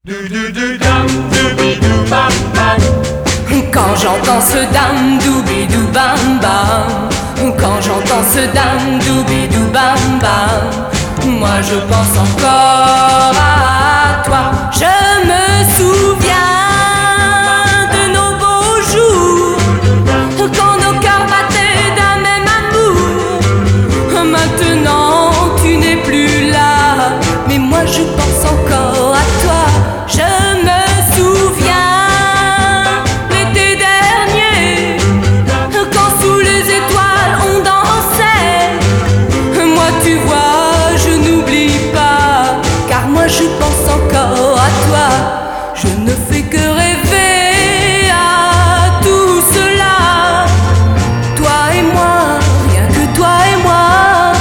Quand j'entends ce dam doubidou bam bam, quand j'entends ce dam doubidou bam bam, moi je pense encore à toi. Je me souviens de nos beaux jours, quand nos cœurs battaient d'un même amour. Maintenant tu n'es plus là, mais moi je pense encore à toi. Je me souviens l'été dernier, quand sous les étoiles on dansait. Moi tu vois je n'oublie pas, car moi je pense encore à toi. Je ne fais que rêver à tout cela, toi et moi, rien que toi et moi.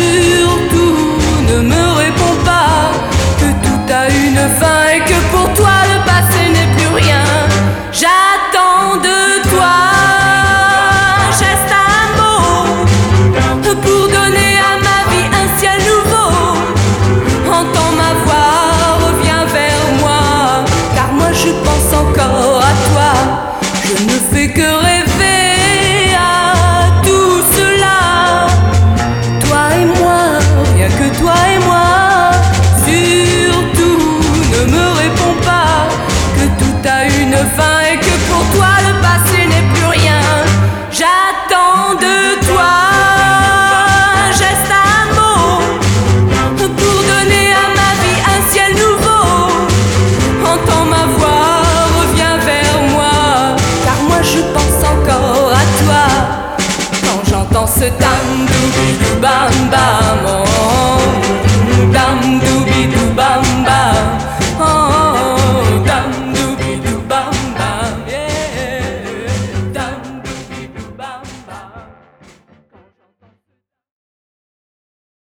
Surtout ne me réponds pas que tout a une fin et que pour toi